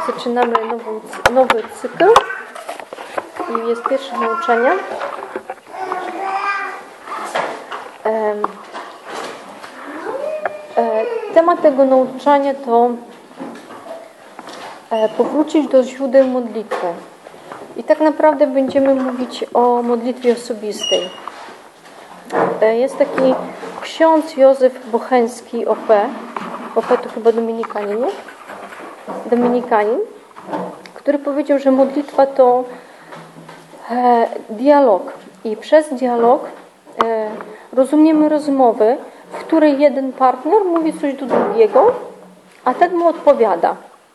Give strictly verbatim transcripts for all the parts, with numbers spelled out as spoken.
zaczynamy nowy, nowy cykl i jest pierwsze nauczanie. Temat tego nauczania to powrócić do źródeł modlitwy. I tak naprawdę będziemy mówić o modlitwie osobistej. Jest taki ksiądz Józef Bocheński, O P. O P to chyba Dominikanin, nie? Dominikanin, który powiedział, że modlitwa to e, dialog. I przez dialog e, rozumiemy rozmowy, w której jeden partner mówi coś do drugiego, a ten mu odpowiada.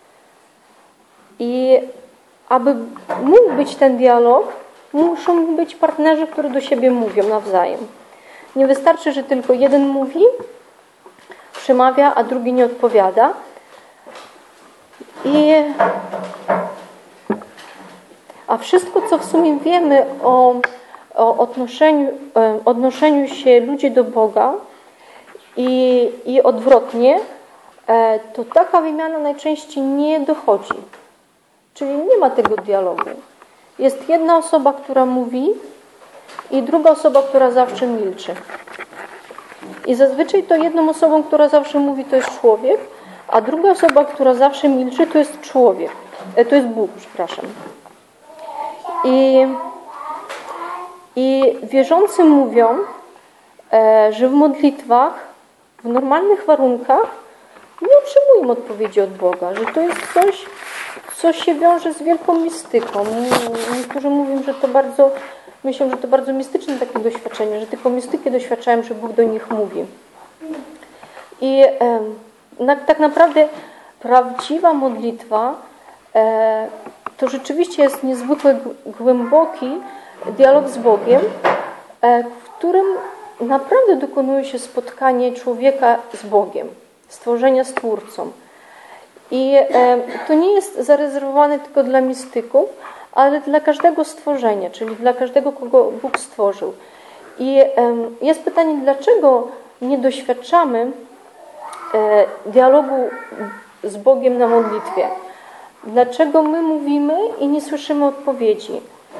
I aby mógł być ten dialog, muszą być partnerzy, którzy do siebie mówią nawzajem. Nie wystarczy, że tylko jeden mówi, przemawia, a drugi nie odpowiada. I, a wszystko, co w sumie wiemy o, o odnoszeniu, odnoszeniu się ludzi do Boga i, i odwrotnie, to taka wymiana najczęściej nie dochodzi. Czyli nie ma tego dialogu. Jest jedna osoba, która mówi i druga osoba, która zawsze milczy. I zazwyczaj to jedną osobą, która zawsze mówi, to jest człowiek, a druga osoba, która zawsze milczy, to jest człowiek. To jest Bóg, przepraszam. I, i wierzący mówią, że w modlitwach, w normalnych warunkach nie otrzymują odpowiedzi od Boga, że to jest coś, co się wiąże z wielką mistyką. Niektórzy mówią, że to bardzo, myślą, że to bardzo mistyczne takie doświadczenie, że tylko mistyki doświadczają, że Bóg do nich mówi. I e, na, tak naprawdę prawdziwa modlitwa e, to rzeczywiście jest niezwykle głęboki dialog z Bogiem, e, w którym naprawdę dokonuje się spotkanie człowieka z Bogiem, stworzenia z Twórcą. I e, to nie jest zarezerwowane tylko dla mistyków, ale dla każdego stworzenia, czyli dla każdego, kogo Bóg stworzył. I e, jest pytanie, dlaczego nie doświadczamy e, dialogu z Bogiem na modlitwie? Dlaczego my mówimy i nie słyszymy odpowiedzi?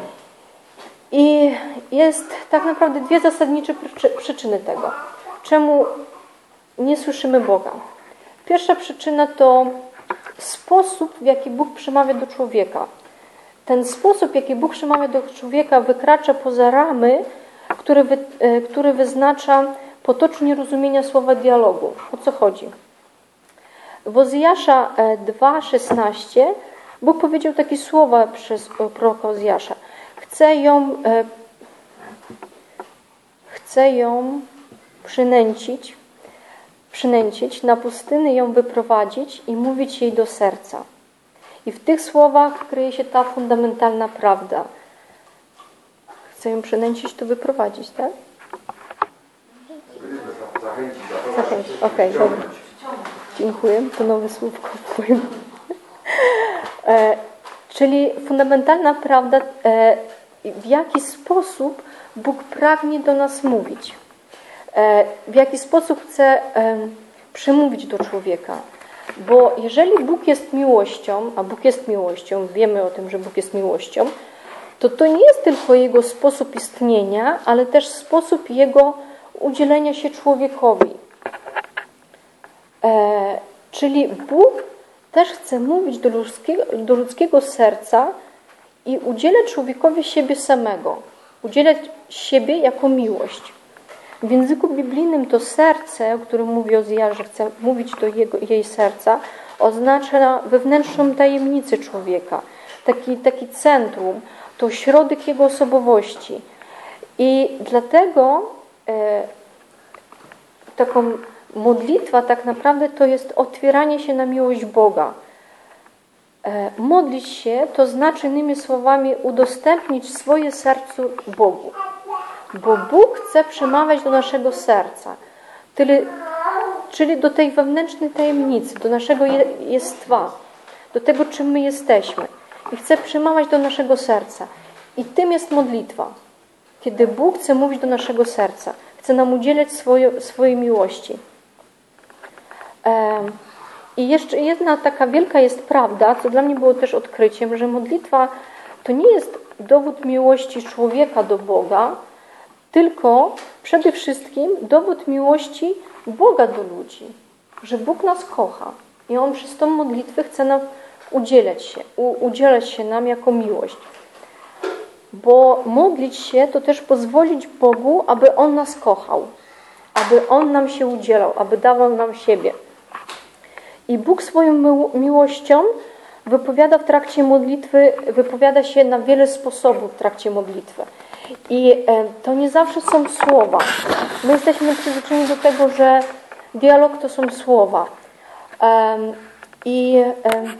I jest tak naprawdę dwie zasadnicze przyczyny tego. Czemu nie słyszymy Boga? Pierwsza przyczyna to sposób, w jaki Bóg przemawia do człowieka. Ten sposób, w jaki Bóg przemawia do człowieka, wykracza poza ramy, które, wy, które wyznacza potocznie rozumienia słowa dialogu. O co chodzi? W Ozjasza dwa szesnaście Bóg powiedział takie słowa przez proroka Ozjasza. Chcę ją, chcę ją przynęcić, przynęcić, na pustynię ją wyprowadzić i mówić jej do serca. I w tych słowach kryje się ta fundamentalna prawda. Chcę ją przynęcić, to wyprowadzić, tak? Zachęcić. Okej, okay, dobra. Dziękuję. To nowe słówko. e, czyli fundamentalna prawda, e, w jaki sposób Bóg pragnie do nas mówić. E, w jaki sposób chce e, przemówić do człowieka. Bo jeżeli Bóg jest miłością, a Bóg jest miłością, wiemy o tym, że Bóg jest miłością, to to nie jest tylko Jego sposób istnienia, ale też sposób Jego udzielenia się człowiekowi. E, czyli Bóg też chce mówić do ludzkiego, do ludzkiego serca i udzielać człowiekowi siebie samego. Udzielać siebie jako miłość. W języku biblijnym to serce, o którym mówi Ozjasz, że chce mówić do jego, jej serca, oznacza wewnętrzną tajemnicę człowieka. Taki, taki centrum, to środek jego osobowości. I dlatego e, taką modlitwa tak naprawdę to jest otwieranie się na miłość Boga. E, modlić się to znaczy innymi słowami udostępnić swoje serce Bogu. Bo Bóg chce przemawiać do naszego serca, czyli, czyli do tej wewnętrznej tajemnicy, do naszego jestwa, do tego, czym my jesteśmy. I chce przemawiać do naszego serca. I tym jest modlitwa. Kiedy Bóg chce mówić do naszego serca, chce nam udzielać swoje, swojej miłości. I jeszcze jedna taka wielka jest prawda, co dla mnie było też odkryciem, że modlitwa to nie jest dowód miłości człowieka do Boga, tylko przede wszystkim dowód miłości Boga do ludzi, że Bóg nas kocha i On przez tą modlitwę chce nam udzielać się, u, udzielać się nam jako miłość. Bo modlić się to też pozwolić Bogu, aby On nas kochał, aby On nam się udzielał, aby dawał nam siebie. I Bóg swoją miłością wypowiada w trakcie modlitwy, wypowiada się na wiele sposobów w trakcie modlitwy. I to nie zawsze są słowa. My jesteśmy przyzwyczajeni do tego, że dialog to są słowa. I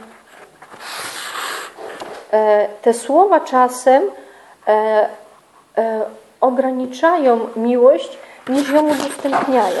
te słowa czasem ograniczają miłość, niż ją udostępniają.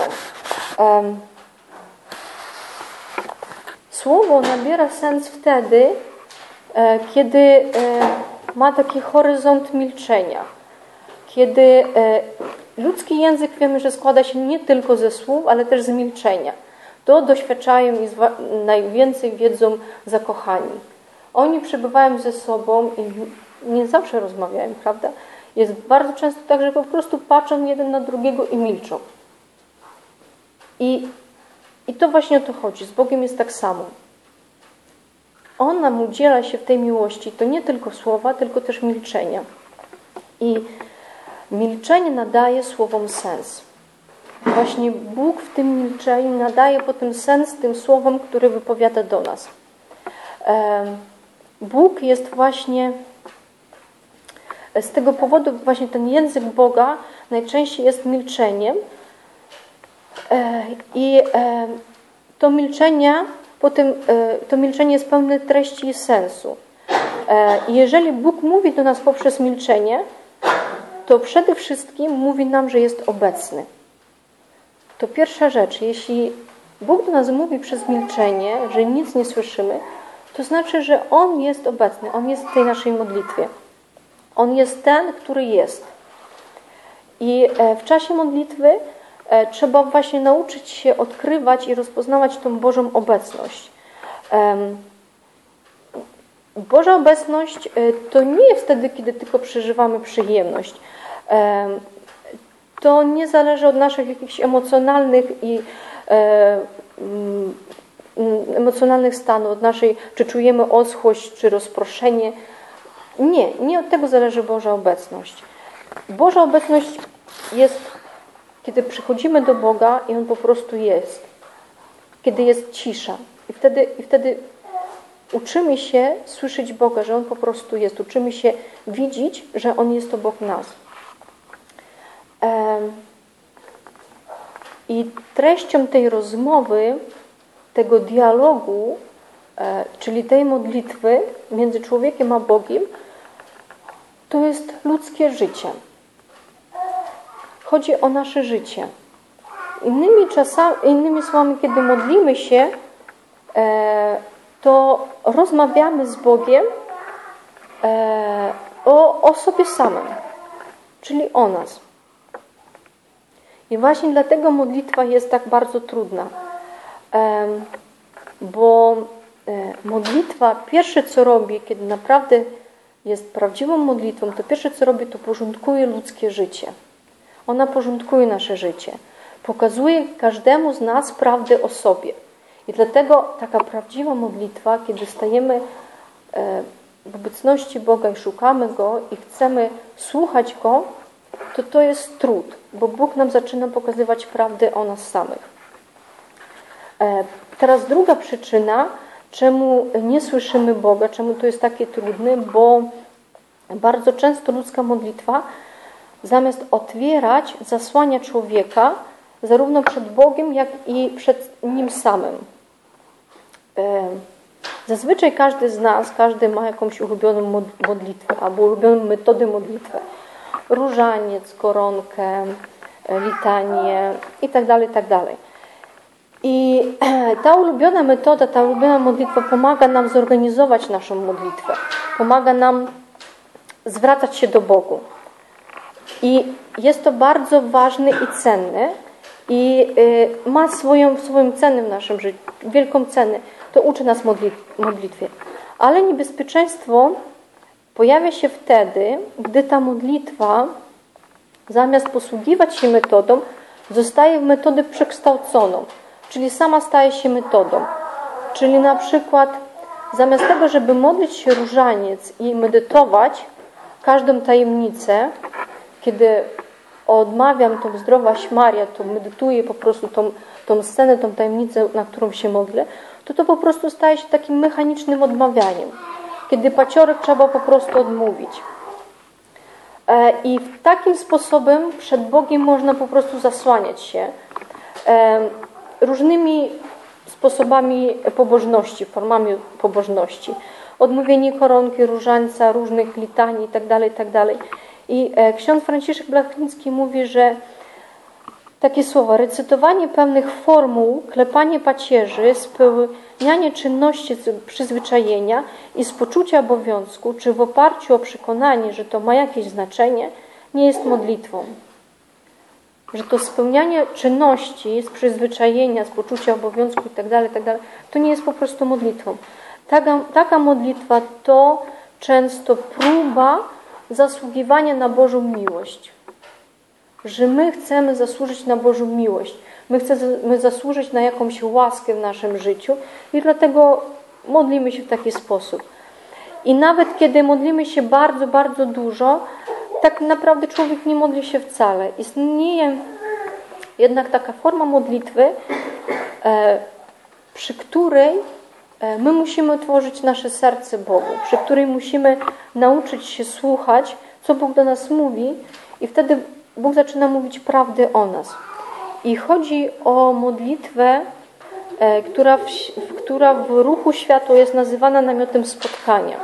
Słowo nabiera sens wtedy, kiedy ma taki horyzont milczenia. Kiedy ludzki język, wiemy, że składa się nie tylko ze słów, ale też z milczenia. To doświadczają i najwięcej wiedzą zakochani. Oni przebywają ze sobą i nie zawsze rozmawiają, prawda? Jest bardzo często tak, że po prostu patrzą jeden na drugiego i milczą. I, i to właśnie o to chodzi. Z Bogiem jest tak samo. On nam udziela się w tej miłości. To nie tylko słowa, tylko też milczenia. I milczenie nadaje słowom sens. Właśnie Bóg w tym milczeniu nadaje potem sens tym słowom, które wypowiada do nas. Bóg jest właśnie, z tego powodu właśnie ten język Boga najczęściej jest milczeniem i to milczenie, potem, to milczenie jest pełne treści i sensu. I jeżeli Bóg mówi do nas poprzez milczenie, to przede wszystkim mówi nam, że jest obecny. To pierwsza rzecz. Jeśli Bóg do nas mówi przez milczenie, że nic nie słyszymy, to znaczy, że On jest obecny. On jest w tej naszej modlitwie. On jest ten, który jest. I w czasie modlitwy trzeba właśnie nauczyć się odkrywać i rozpoznawać tą Bożą obecność. Boża obecność to nie jest wtedy, kiedy tylko przeżywamy przyjemność. To nie zależy od naszych jakichś emocjonalnych i emocjonalnych stanów, od naszej, czy czujemy oschłość, czy rozproszenie. Nie, nie od tego zależy Boża obecność. Boża obecność jest, kiedy przychodzimy do Boga i On po prostu jest. Kiedy jest cisza. I wtedy, i wtedy uczymy się słyszeć Boga, że On po prostu jest. Uczymy się widzieć, że On jest obok nas. I treścią tej rozmowy, tego dialogu, czyli tej modlitwy między człowiekiem a Bogiem, to jest ludzkie życie. Chodzi o nasze życie. Innymi czasami, innymi słowami, kiedy modlimy się, to rozmawiamy z Bogiem o, o sobie samym, czyli o nas. I właśnie dlatego modlitwa jest tak bardzo trudna. Bo modlitwa, pierwsze co robi, kiedy naprawdę jest prawdziwą modlitwą, to pierwsze co robi, to porządkuje ludzkie życie. Ona porządkuje nasze życie. Pokazuje każdemu z nas prawdę o sobie. I dlatego taka prawdziwa modlitwa, kiedy stajemy w obecności Boga i szukamy Go i chcemy słuchać Go, to to jest trud, bo Bóg nam zaczyna pokazywać prawdę o nas samych. Teraz druga przyczyna, czemu nie słyszymy Boga, czemu to jest takie trudne, bo bardzo często ludzka modlitwa zamiast otwierać, zasłania człowieka zarówno przed Bogiem, jak i przed Nim samym. Zazwyczaj każdy z nas, każdy ma jakąś ulubioną modlitwę albo ulubioną metodę modlitwy. Różaniec, koronkę, litanię itd., itd. I ta ulubiona metoda, ta ulubiona modlitwa pomaga nam zorganizować naszą modlitwę. Pomaga nam zwracać się do Bogu. I jest to bardzo ważne i cenne i ma swoją, swoją cenę w naszym życiu, wielką cenę. to uczy nas modlitwie. Ale niebezpieczeństwo pojawia się wtedy, gdy ta modlitwa zamiast posługiwać się metodą, zostaje w metodę przekształconą, czyli sama staje się metodą. Czyli na przykład zamiast tego, żeby modlić się różaniec i medytować każdą tajemnicę, kiedy odmawiam tą zdrowaś Maria, to medytuję po prostu tą, tą scenę, tą tajemnicę, na którą się modlę, to to po prostu staje się takim mechanicznym odmawianiem, kiedy paciorek trzeba po prostu odmówić. I takim sposobem przed Bogiem można po prostu zasłaniać się różnymi sposobami pobożności, formami pobożności. Odmówienie koronki, różańca, różnych litanii itd., itd. I ksiądz Franciszek Blachnicki mówi, że takie słowa, recytowanie pewnych formuł, klepanie pacierzy, spełnianie czynności z przyzwyczajenia i z poczucia obowiązku, czy w oparciu o przekonanie, że to ma jakieś znaczenie, nie jest modlitwą. Że to spełnianie czynności z przyzwyczajenia, z poczucia obowiązku itd., itd., to nie jest po prostu modlitwą. Taka, taka modlitwa to często próba zasługiwania na Bożą miłość. Że my chcemy zasłużyć na Bożą miłość. My chcemy zasłużyć na jakąś łaskę w naszym życiu i dlatego modlimy się w taki sposób. I nawet kiedy modlimy się bardzo, bardzo dużo, tak naprawdę człowiek nie modli się wcale. Istnieje jednak taka forma modlitwy, przy której my musimy otworzyć nasze serce Bogu, przy której musimy nauczyć się słuchać, co Bóg do nas mówi i wtedy Bóg zaczyna mówić prawdę o nas. I chodzi o modlitwę, która w, która w ruchu światła jest nazywana namiotem spotkania.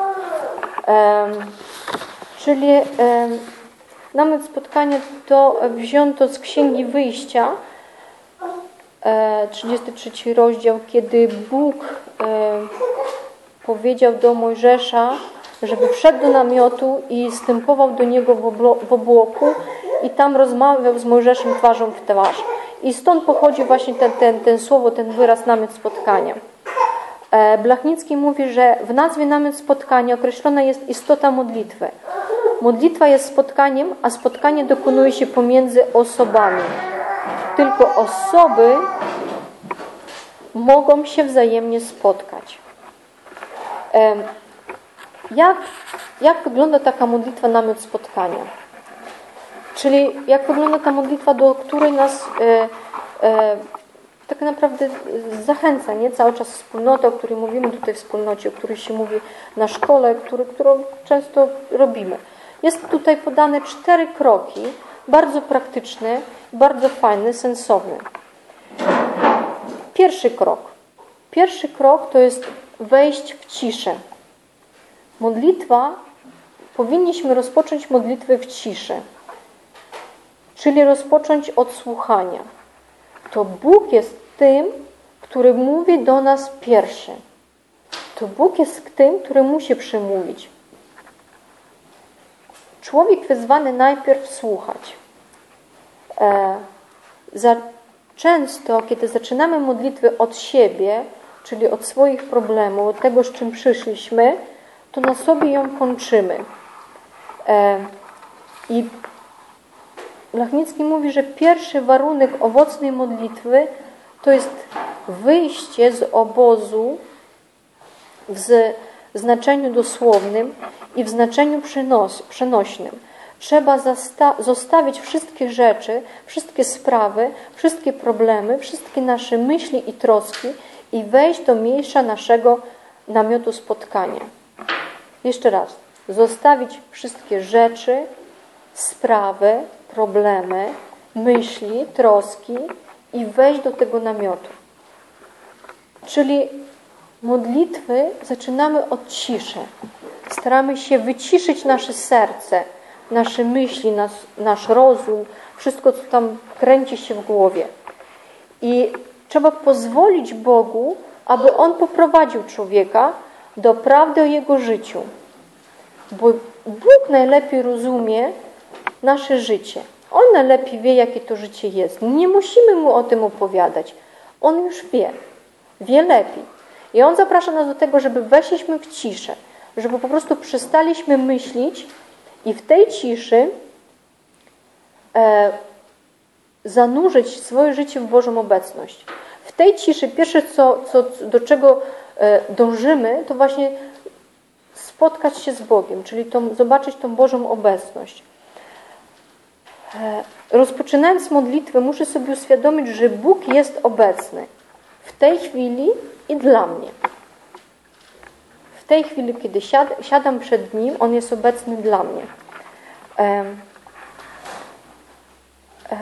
Czyli namiot spotkania to wzięto z Księgi Wyjścia, trzydziesty trzeci rozdział, kiedy Bóg powiedział do Mojżesza, żeby wszedł do namiotu i wstępował do niego w obłoku i tam rozmawiał z Mojżeszem twarzą w twarz. I stąd pochodzi właśnie ten, ten, ten słowo, ten wyraz namiot spotkania. Blachnicki mówi, że w nazwie namiot spotkania określona jest istota modlitwy. Modlitwa jest spotkaniem, a spotkanie dokonuje się pomiędzy osobami. Tylko osoby mogą się wzajemnie spotkać. Jak, jak wygląda taka modlitwa namiot spotkania? Czyli jak wygląda ta modlitwa, do której nas e, e, tak naprawdę zachęca, nie? Cały czas wspólnota, o której mówimy tutaj w wspólnocie, o której się mówi na szkole, który, którą często robimy. Jest tutaj podane cztery kroki, bardzo praktyczny, bardzo fajny, sensowny. Pierwszy krok. Pierwszy krok to jest wejść w ciszę. Modlitwa, powinniśmy rozpocząć modlitwę w ciszy. Czyli rozpocząć od słuchania. To Bóg jest tym, który mówi do nas pierwszy. To Bóg jest tym, który musi przemówić. Człowiek wezwany najpierw słuchać. E, za często, kiedy zaczynamy modlitwę od siebie, czyli od swoich problemów, od tego, z czym przyszliśmy, to na sobie ją kończymy. E, I Blachnicki mówi, że pierwszy warunek owocnej modlitwy to jest wyjście z obozu w znaczeniu dosłownym i w znaczeniu przenos, przenośnym. Trzeba zasta- zostawić wszystkie rzeczy, wszystkie sprawy, wszystkie problemy, wszystkie nasze myśli i troski i wejść do miejsca naszego namiotu spotkania. Jeszcze raz. Zostawić wszystkie rzeczy, sprawy, problemy, myśli, troski i wejść do tego namiotu. Czyli modlitwy zaczynamy od ciszy. Staramy się wyciszyć nasze serce, nasze myśli, nas, nasz rozum, wszystko, co tam kręci się w głowie. I trzeba pozwolić Bogu, aby On poprowadził człowieka do prawdy o jego życiu. Bo Bóg najlepiej rozumie nasze życie. On najlepiej wie, jakie to życie jest. Nie musimy Mu o tym opowiadać. On już wie. Wie lepiej. I On zaprasza nas do tego, żeby weszliśmy w ciszę, żeby po prostu przestaliśmy myśleć i w tej ciszy e, zanurzyć swoje życie w Bożą obecność. W tej ciszy pierwsze, co, co, do czego e, dążymy, to właśnie spotkać się z Bogiem, czyli tą, zobaczyć tą Bożą obecność. E, rozpoczynając modlitwę, muszę sobie uświadomić, że Bóg jest obecny w tej chwili i dla mnie. W tej chwili, kiedy siad, siadam przed Nim, On jest obecny dla mnie. E, e,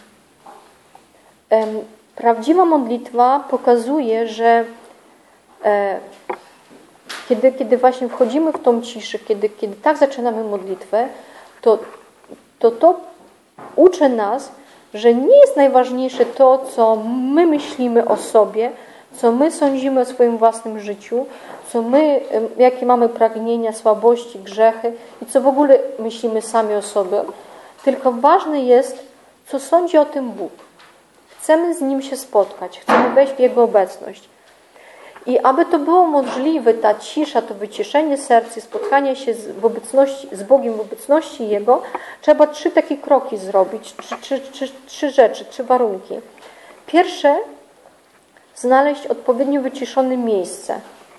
e, prawdziwa modlitwa pokazuje, że e, kiedy, kiedy właśnie wchodzimy w tą ciszę, kiedy, kiedy tak zaczynamy modlitwę, to to, to uczy nas, że nie jest najważniejsze to, co my myślimy o sobie, co my sądzimy o swoim własnym życiu, co my, jakie mamy pragnienia, słabości, grzechy i co w ogóle myślimy sami o sobie, tylko ważne jest, co sądzi o tym Bóg. Chcemy z Nim się spotkać, chcemy wejść w Jego obecność. I aby to było możliwe, ta cisza, to wyciszenie serca, spotkanie się z, w obecności, z Bogiem w obecności Jego, trzeba trzy takie kroki zrobić, trzy, trzy, trzy, trzy rzeczy, trzy warunki. Pierwsze, znaleźć odpowiednio wyciszone miejsce.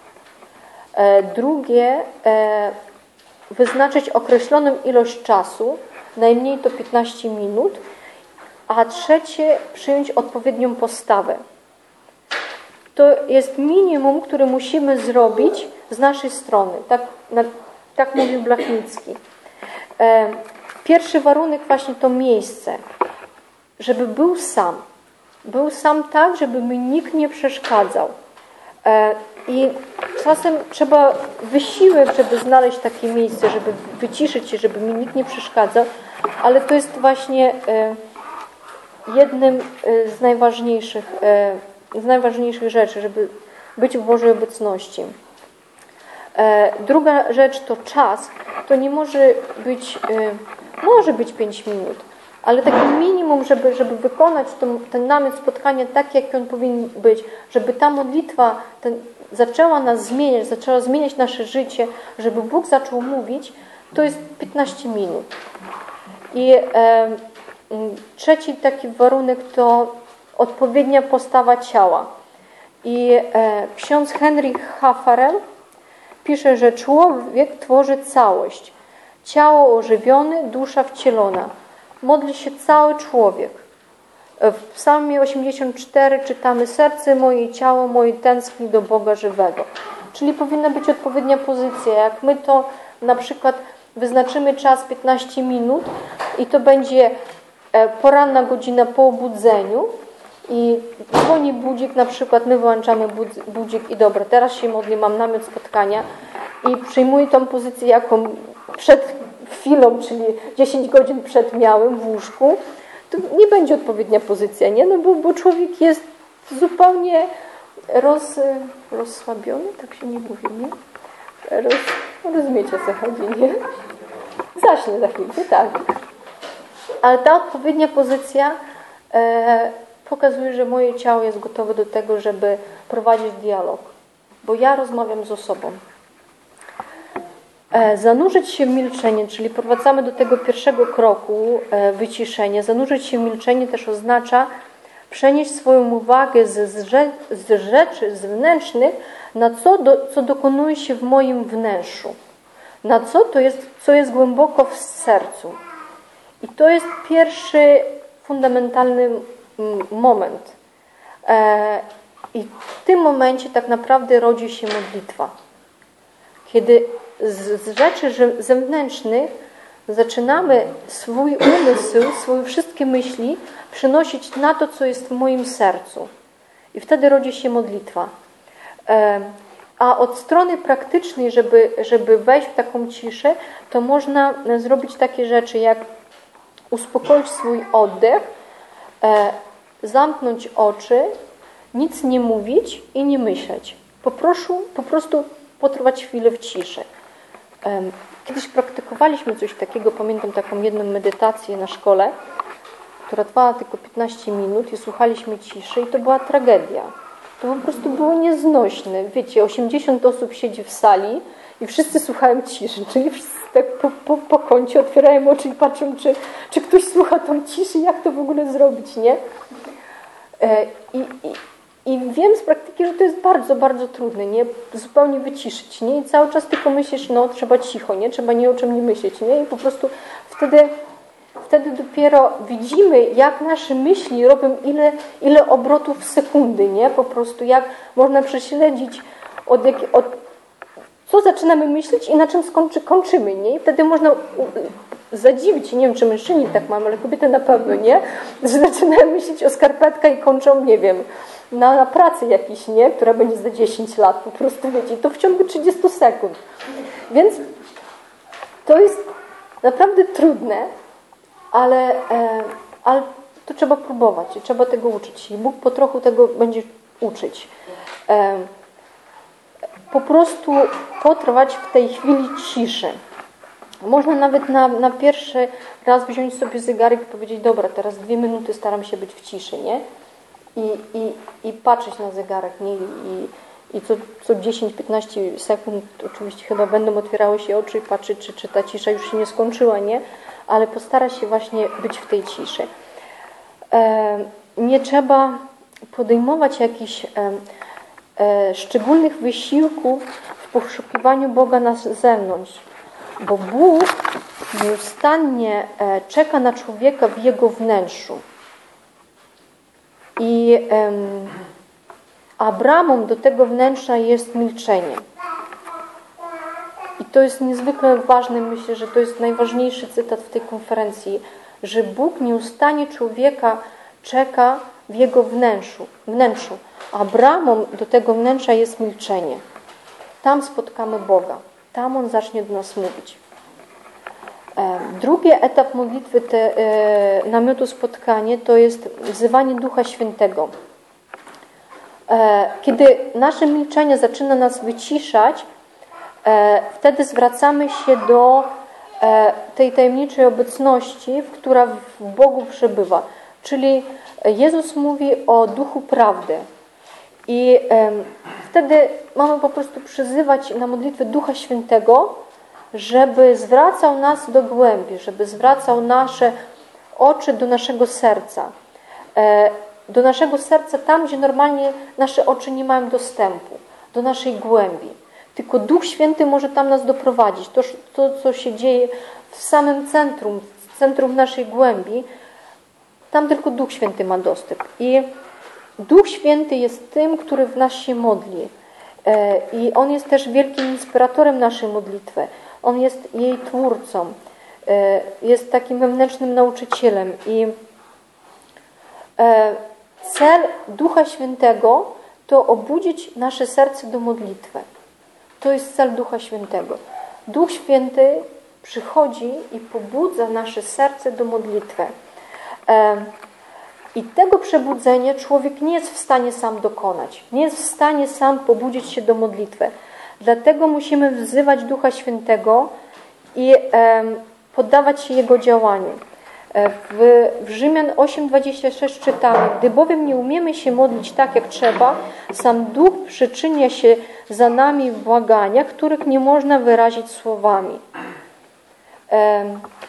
E, drugie, e, wyznaczyć określoną ilość czasu, najmniej to piętnaście minut, a trzecie, przyjąć odpowiednią postawę. To jest minimum, które musimy zrobić z naszej strony. Tak, na, tak mówił Blachnicki. E, pierwszy warunek właśnie to miejsce. Żeby był sam. Był sam tak, żeby mi nikt nie przeszkadzał. E, I czasem trzeba wysiłek, żeby znaleźć takie miejsce, żeby wyciszyć się, żeby mi nikt nie przeszkadzał. Ale to jest właśnie e, jednym z najważniejszych e, z najważniejszych rzeczy, żeby być w Bożej obecności. E, druga rzecz to czas. To nie może być, e, może być pięć minut, ale takie minimum, żeby, żeby wykonać ten, ten namiot spotkania tak, jak on powinien być, żeby ta modlitwa ten, zaczęła nas zmieniać, zaczęła zmieniać nasze życie, żeby Bóg zaczął mówić, to jest piętnaście minut. I e, trzeci taki warunek to odpowiednia postawa ciała. I e, ksiądz Heinrich Hafarel pisze, że człowiek tworzy całość. Ciało ożywione, dusza wcielona. Modli się cały człowiek. W psalmie osiemdziesiąt cztery czytamy: serce moje i ciało moje tęskni do Boga żywego. Czyli powinna być odpowiednia pozycja. Jak my to na przykład wyznaczymy czas piętnaście minut i to będzie poranna godzina po obudzeniu, i dzwoni budzik, na przykład my wyłączamy budzik i dobra, teraz się modlę, mam namiot spotkania i przyjmuję tą pozycję, jaką przed chwilą, czyli dziesięć godzin przed miałem w łóżku, to nie będzie odpowiednia pozycja, nie? No bo, bo człowiek jest zupełnie roz, rozsłabiony, tak się nie mówi, nie? Roz, rozumiecie, o co chodzi, nie? Zacznie za chwilkę, tak. Ale ta odpowiednia pozycja e, pokazuje, że moje ciało jest gotowe do tego, żeby prowadzić dialog. Bo ja rozmawiam z osobą. E, zanurzyć się w milczenie, czyli prowadzamy do tego pierwszego kroku, e, wyciszenie. Zanurzyć się w milczenie też oznacza przenieść swoją uwagę z, z, z rzeczy zewnętrznych na co, do, co dokonuje się w moim wnętrzu. Na co to jest, co jest głęboko w sercu. I to jest pierwszy fundamentalny moment. I w tym momencie tak naprawdę rodzi się modlitwa. Kiedy z rzeczy zewnętrznych zaczynamy swój umysł, swoje wszystkie myśli przenosić na to, co jest w moim sercu. I wtedy rodzi się modlitwa. A od strony praktycznej, żeby, żeby wejść w taką ciszę, to można zrobić takie rzeczy, jak uspokoić swój oddech, zamknąć oczy, nic nie mówić i nie myśleć. Po prostu, po prostu potrwać chwilę w ciszy. Kiedyś praktykowaliśmy coś takiego, pamiętam taką jedną medytację na szkole, która trwała tylko piętnaście minut i słuchaliśmy ciszy i to była tragedia. To po prostu było nieznośne. Wiecie, osiemdziesiąt osób siedzi w sali i wszyscy słuchają ciszy, czyli wszyscy tak po, po, po kącie otwierają oczy i patrzą, czy, czy ktoś słucha tą ciszy, jak to w ogóle zrobić, nie? I, i, I wiem z praktyki, że to jest bardzo, bardzo trudne, nie? Zupełnie wyciszyć, nie? I cały czas tylko myślisz, no trzeba cicho, nie? Trzeba nie o czym nie myśleć, nie? I po prostu wtedy, wtedy dopiero widzimy, jak nasze myśli robią ile, ile obrotów w sekundy, nie? Po prostu jak można prześledzić od, jak, od co zaczynamy myśleć i na czym skończy, kończymy, nie? I wtedy można zadziwić, nie wiem, czy mężczyźni tak mają, ale kobiety na pewno, nie? Że zaczynają myśleć o skarpetkach i kończą, nie wiem, na, na pracy jakiejś, nie? Która będzie za dziesięć lat, po prostu, wiecie, to w ciągu trzydziestu sekund. Więc to jest naprawdę trudne, ale, e, ale to trzeba próbować i trzeba tego uczyć. I Bóg po trochu tego będzie uczyć. E, po prostu potrwać w tej chwili ciszy. Można nawet na, na pierwszy raz wziąć sobie zegarek i powiedzieć, dobra, teraz dwie minuty staram się być w ciszy, nie? I, i, i patrzeć na zegarek, nie? I, i co, co dziesięć piętnaście sekund oczywiście chyba będą otwierały się oczy i patrzeć, czy, czy ta cisza już się nie skończyła, nie? Ale postara się właśnie być w tej ciszy. E, nie trzeba podejmować jakichś e, e, szczególnych wysiłków w poszukiwaniu Boga na zewnątrz, bo Bóg nieustannie e, czeka na człowieka w jego wnętrzu. I um, Abramom do tego wnętrza jest milczenie. I to jest niezwykle ważne, myślę, że to jest najważniejszy cytat w tej konferencji, że Bóg nieustannie człowieka czeka w jego wnętrzu. wnętrzu. Abramom do tego wnętrza jest milczenie. Tam spotkamy Boga. Tam On zacznie do nas mówić. Drugi etap modlitwy te, e, namiotu spotkanie to jest wzywanie Ducha Świętego. E, kiedy nasze milczenie zaczyna nas wyciszać, e, wtedy zwracamy się do e, tej tajemniczej obecności, która w Bogu przebywa. Czyli Jezus mówi o Duchu Prawdy. I e, wtedy mamy po prostu przyzywać na modlitwę Ducha Świętego, żeby zwracał nas do głębi, żeby zwracał nasze oczy do naszego serca. Do naszego serca tam, gdzie normalnie nasze oczy nie mają dostępu, do naszej głębi. Tylko Duch Święty może tam nas doprowadzić. To, to co się dzieje w samym centrum, w centrum naszej głębi, tam tylko Duch Święty ma dostęp. I Duch Święty jest tym, który w nas się modli. I On jest też wielkim inspiratorem naszej modlitwy. On jest jej twórcą, jest takim wewnętrznym nauczycielem i cel Ducha Świętego to obudzić nasze serce do modlitwy. To jest cel Ducha Świętego. Duch Święty przychodzi i pobudza nasze serce do modlitwy. I tego przebudzenia człowiek nie jest w stanie sam dokonać. Nie jest w stanie sam pobudzić się do modlitwy. Dlatego musimy wzywać Ducha Świętego i e, poddawać się Jego działaniu. E, w, w Rzymian osiem dwadzieścia sześć czytamy: gdy bowiem nie umiemy się modlić tak, jak trzeba, sam Duch przyczynia się za nami w błaganiach, których nie można wyrazić słowami. E,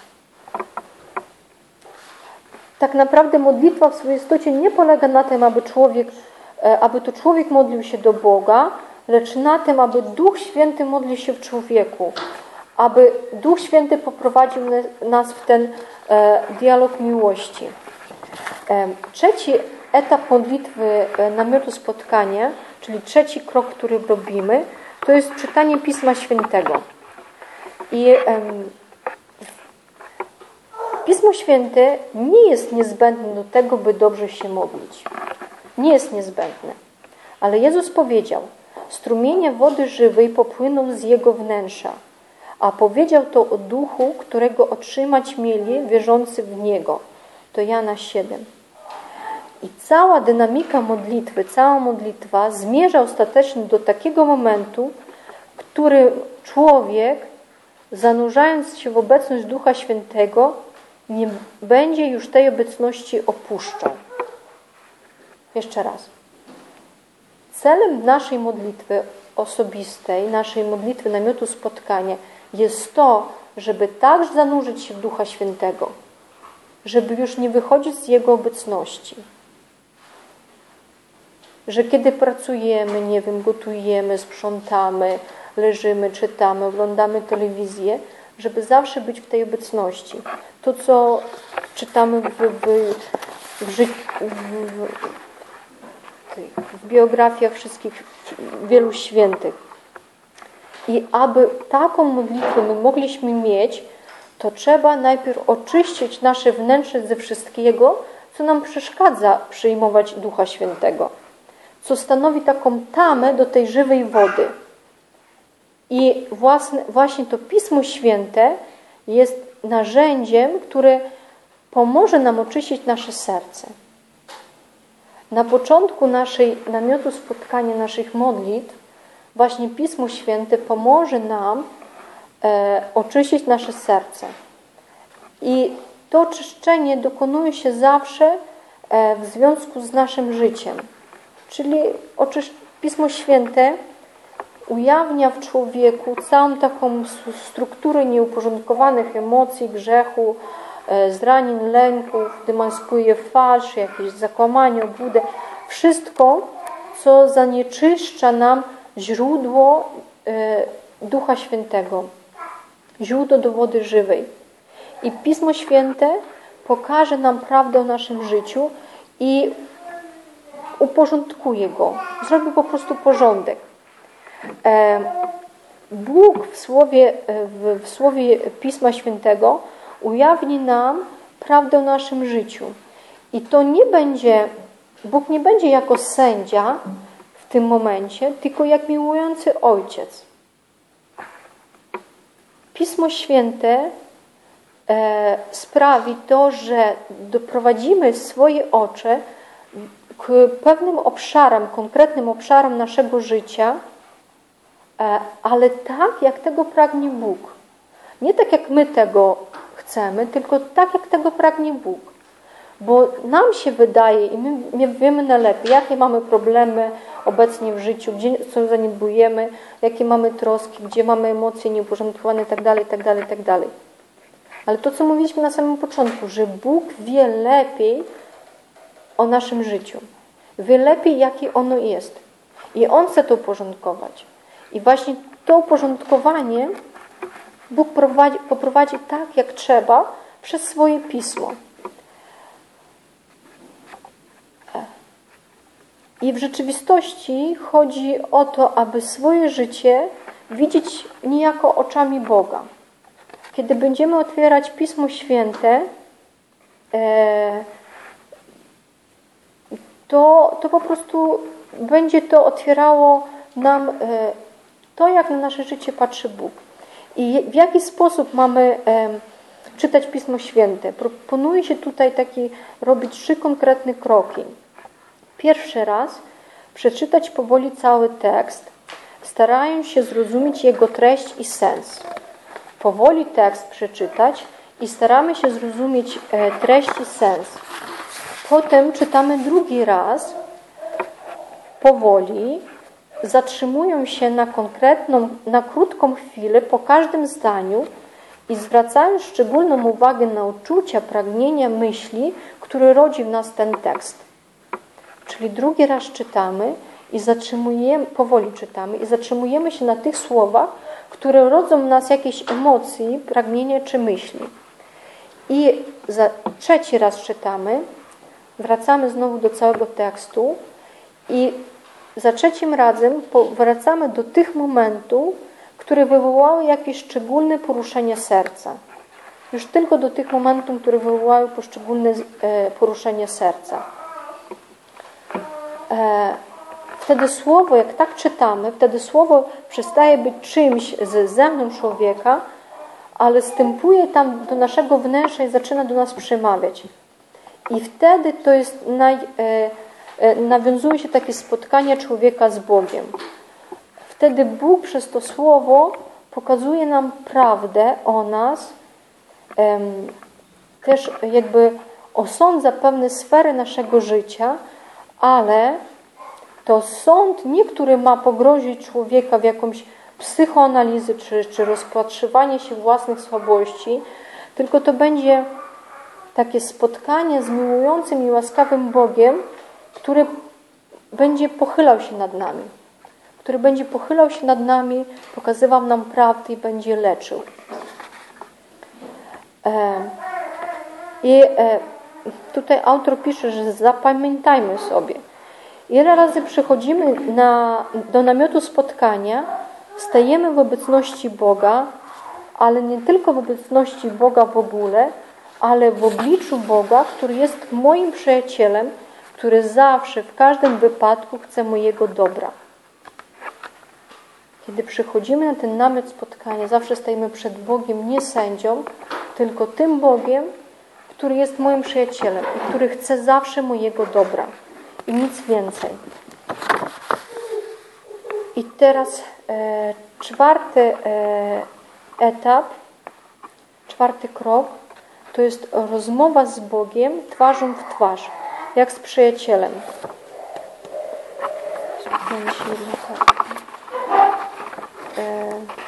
tak naprawdę modlitwa w swojej istocie nie polega na tym, aby człowiek, e, aby to człowiek modlił się do Boga, lecz na tym, aby Duch Święty modlił się w człowieku, aby Duch Święty poprowadził nas w ten e, dialog miłości. E, trzeci etap modlitwy e, namiotu spotkania, czyli trzeci krok, który robimy, to jest czytanie Pisma Świętego. I e, Pismo Święte nie jest niezbędne do tego, by dobrze się modlić. Nie jest niezbędne. Ale Jezus powiedział: strumienie wody żywej popłyną z Jego wnętrza. A powiedział to o Duchu, którego otrzymać mieli wierzący w Niego. To Jana siedem. I cała dynamika modlitwy, cała modlitwa zmierza ostatecznie do takiego momentu, który człowiek, zanurzając się w obecność Ducha Świętego, nie będzie już tej obecności opuszczał. Jeszcze raz. celem naszej modlitwy osobistej, naszej modlitwy namiotu spotkania jest to, żeby tak zanurzyć się w Ducha Świętego, żeby już nie wychodzić z Jego obecności. Że kiedy pracujemy, nie wiem, gotujemy, sprzątamy, leżymy, czytamy, oglądamy telewizję, żeby zawsze być w tej obecności. To, co czytamy w, w, w, ży, w, w, w biografiach wszystkich, wielu świętych. I aby taką modlitwę my mogliśmy mieć, to trzeba najpierw oczyścić nasze wnętrze ze wszystkiego, co nam przeszkadza przyjmować Ducha Świętego, co stanowi taką tamę do tej żywej wody. I własne, właśnie to Pismo Święte jest narzędziem, które pomoże nam oczyścić nasze serce. Na początku naszej namiotu spotkania, naszych modlitw, właśnie Pismo Święte pomoże nam e, oczyścić nasze serce. I to oczyszczenie dokonuje się zawsze e, w związku z naszym życiem. Czyli oczysz- Pismo Święte ujawnia w człowieku całą taką strukturę nieuporządkowanych emocji, grzechu, e, zranień, lęków, demaskuje falsz, jakieś zakłamanie, obłudę. Wszystko, co zanieczyszcza nam źródło e, Ducha Świętego, źródło do wody żywej. I Pismo Święte pokaże nam prawdę o naszym życiu i uporządkuje go, zrobi po prostu porządek. E, Bóg w słowie, w, w słowie Pisma Świętego ujawni nam prawdę o naszym życiu. I to nie będzie, Bóg nie będzie jako sędzia w tym momencie, tylko jak miłujący ojciec. Pismo Święte e, sprawi to, że doprowadzimy swoje oczy k pewnym obszarom, konkretnym obszarom naszego życia, e, ale tak, jak tego pragnie Bóg. Nie tak, jak my tego chcemy, tylko tak, jak tego pragnie Bóg. Bo nam się wydaje i my, my wiemy najlepiej, jakie mamy problemy obecnie w życiu, gdzie co zaniedbujemy, jakie mamy troski, gdzie mamy emocje nieuporządkowane itd., itd., itd. Ale to, co mówiliśmy na samym początku, że Bóg wie lepiej o naszym życiu. Wie lepiej, jakie ono jest. I On chce to uporządkować. I właśnie to uporządkowanie Bóg prowadzi, poprowadzi tak, jak trzeba, przez swoje Pismo. I w rzeczywistości chodzi o to, aby swoje życie widzieć niejako oczami Boga. Kiedy będziemy otwierać Pismo Święte, to, to po prostu będzie to otwierało nam to, jak na nasze życie patrzy Bóg. I w jaki sposób mamy czytać Pismo Święte. Proponuje się tutaj taki, robić trzy konkretne kroki. Pierwszy raz przeczytać powoli cały tekst, starając się zrozumieć jego treść i sens. Powoli tekst przeczytać i staramy się zrozumieć treść i sens. Potem czytamy drugi raz, powoli, zatrzymują się na konkretną, na krótką chwilę po każdym zdaniu i zwracają szczególną uwagę na uczucia, pragnienia, myśli, które rodzi w nas ten tekst. Czyli drugi raz czytamy i zatrzymujemy, powoli czytamy i zatrzymujemy się na tych słowach, które rodzą w nas jakieś emocje, pragnienia czy myśli. I za trzeci raz czytamy, wracamy znowu do całego tekstu i za trzecim razem wracamy do tych momentów, które wywołały jakieś szczególne poruszenie serca. Już tylko do tych momentów, które wywołały poszczególne poruszenie serca. Wtedy słowo, jak tak czytamy, wtedy słowo przestaje być czymś z zewnątrz człowieka, ale wstępuje tam do naszego wnętrza i zaczyna do nas przemawiać. I wtedy to jest naj, nawiązuje się takie spotkanie człowieka z Bogiem. Wtedy Bóg przez to słowo pokazuje nam prawdę o nas, też jakby osądza pewne sfery naszego życia, ale to sąd nie, który ma pogrozić człowieka w jakąś psychoanalizy czy, czy rozpatrywanie się własnych słabości, tylko to będzie takie spotkanie z miłującym i łaskawym Bogiem, który będzie pochylał się nad nami. Który będzie pochylał się nad nami, pokazywał nam prawdę i będzie leczył. I tutaj autor pisze, że zapamiętajmy sobie, ile razy przychodzimy na, do namiotu spotkania, stajemy w obecności Boga, ale nie tylko w obecności Boga w ogóle, ale w obliczu Boga, który jest moim przyjacielem, który zawsze, w każdym wypadku chce mojego dobra. Kiedy przychodzimy na ten namiot spotkania, zawsze stajemy przed Bogiem, nie sędzią, tylko tym Bogiem, który jest moim przyjacielem i który chce zawsze mojego dobra i nic więcej. I teraz e, czwarty e, etap, czwarty krok, to jest rozmowa z Bogiem twarzą w twarz, jak z przyjacielem. E,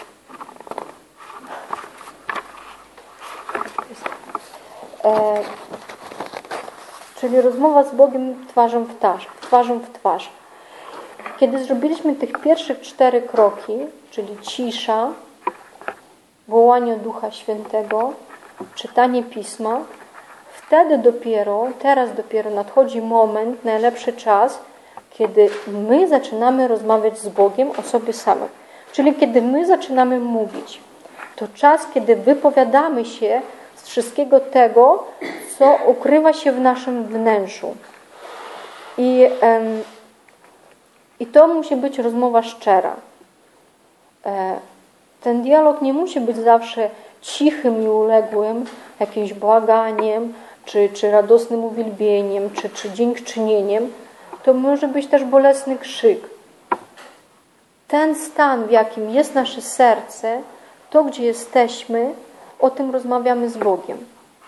e, czyli rozmowa z Bogiem twarzą w twarz, twarzą w twarz. Kiedy zrobiliśmy tych pierwszych cztery kroki, czyli cisza, wołanie Ducha Świętego, czytanie Pisma, wtedy dopiero, teraz dopiero nadchodzi moment, najlepszy czas, kiedy my zaczynamy rozmawiać z Bogiem o sobie samych. Czyli kiedy my zaczynamy mówić. To czas, kiedy wypowiadamy się z wszystkiego tego, co ukrywa się w naszym wnętrzu. I, um, i to musi być rozmowa szczera. E, ten dialog nie musi być zawsze cichym i uległym, jakimś błaganiem, czy, czy radosnym uwielbieniem, czy, czy dziękczynieniem. To może być też bolesny krzyk. Ten stan, w jakim jest nasze serce, to, gdzie jesteśmy, o tym rozmawiamy z Bogiem.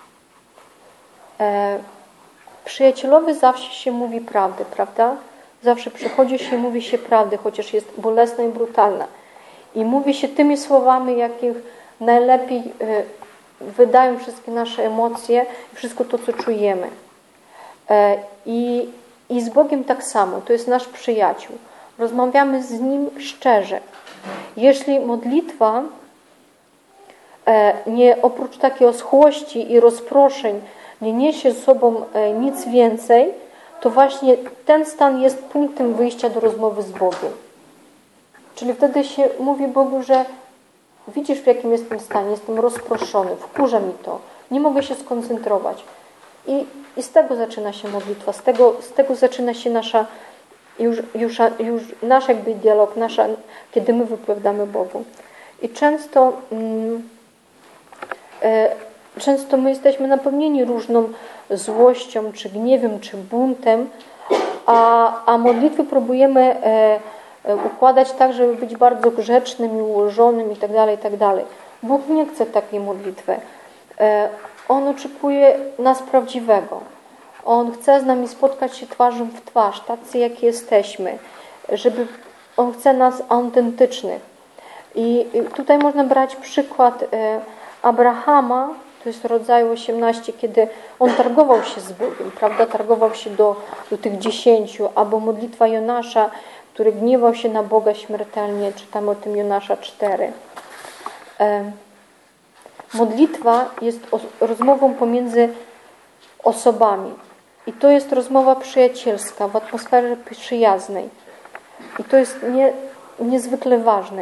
E, przyjacielowi zawsze się mówi prawdę, prawda? Zawsze przychodzi się i mówi się prawdę, chociaż jest bolesna i brutalna. I mówi się tymi słowami, jakich najlepiej e, wydają wszystkie nasze emocje i wszystko to, co czujemy. E, i, I z Bogiem tak samo. To jest nasz przyjaciel. Rozmawiamy z Nim szczerze. Jeśli modlitwa e, nie oprócz takiej oschłości i rozproszeń nie niesie ze sobą e, nic więcej, to właśnie ten stan jest punktem wyjścia do rozmowy z Bogiem. Czyli wtedy się mówi Bogu, że widzisz, w jakim jestem stanie, jestem rozproszony, wkurza mi to, nie mogę się skoncentrować. I, i z tego zaczyna się modlitwa, z tego, z tego zaczyna się nasza, już, już, już nasz jakby dialog, nasza, kiedy my wypowiadamy Bogu. I często, mm, e, często my jesteśmy napełnieni różną złością, czy gniewem, czy buntem, a, a modlitwy próbujemy e, układać tak, żeby być bardzo grzecznym i ułożonym i tak dalej, i tak dalej. Bóg nie chce takiej modlitwy. On oczekuje nas prawdziwego. On chce z nami spotkać się twarzą w twarz, tacy jak jesteśmy, żeby On chce nas autentycznych. I tutaj można brać przykład Abrahama, to jest rodzaj osiemnaście, kiedy on targował się z Bogiem, prawda? Targował się do, do tych dziesięciu, albo modlitwa Jonasza, który gniewał się na Boga śmiertelnie, czytamy o tym Jonasza cztery. E, modlitwa jest o, rozmową pomiędzy osobami. I to jest rozmowa przyjacielska, w atmosferze przyjaznej. I to jest nie, niezwykle ważne.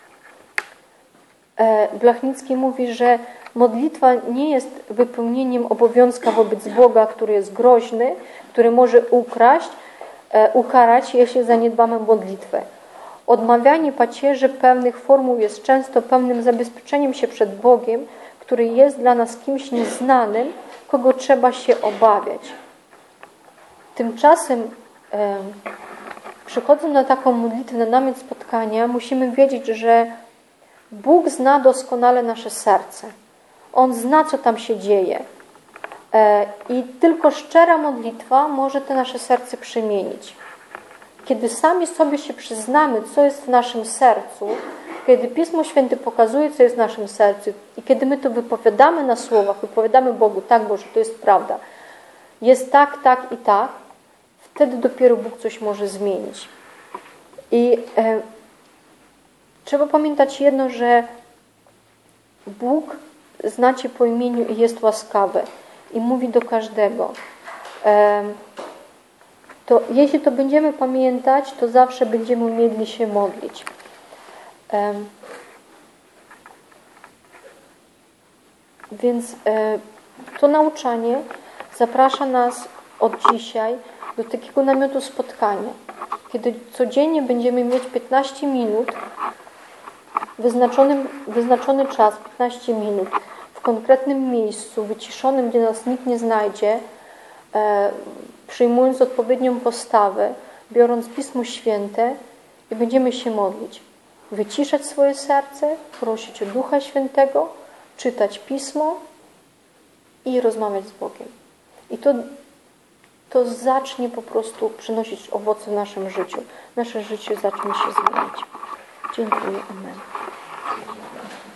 E, Blachnicki mówi, że modlitwa nie jest wypełnieniem obowiązka wobec Boga, który jest groźny, który może ukraść, ukarać, jeśli zaniedbamy modlitwę. Odmawianie pacierzy pewnych formuł jest często pewnym zabezpieczeniem się przed Bogiem, który jest dla nas kimś nieznanym, kogo trzeba się obawiać. Tymczasem e, przychodząc na taką modlitwę, na namiot spotkania, musimy wiedzieć, że Bóg zna doskonale nasze serce. On zna, co tam się dzieje. I tylko szczera modlitwa może te nasze serce przemienić. kiedy sami sobie się przyznamy, co jest w naszym sercu, kiedy Pismo Święte pokazuje, co jest w naszym sercu i kiedy my to wypowiadamy na słowach, wypowiadamy Bogu, tak Boże, to jest prawda, jest tak, tak i tak, wtedy dopiero Bóg coś może zmienić. I e, trzeba pamiętać jedno, że Bóg zna Cię po imieniu i jest łaskawy i mówi do każdego. E, to jeśli to będziemy pamiętać, to zawsze będziemy umieli się modlić. E, więc e, to nauczanie zaprasza nas od dzisiaj do takiego namiotu spotkania, kiedy codziennie będziemy mieć piętnaście minut, wyznaczony, wyznaczony czas, piętnaście minut, w konkretnym miejscu, wyciszonym, gdzie nas nikt nie znajdzie, e, przyjmując odpowiednią postawę, biorąc Pismo Święte i będziemy się modlić. Wyciszać swoje serce, prosić o Ducha Świętego, czytać Pismo i rozmawiać z Bogiem. I to to zacznie po prostu przynosić owoce w naszym życiu. Nasze życie zacznie się zmieniać. Dziękuję. Amen.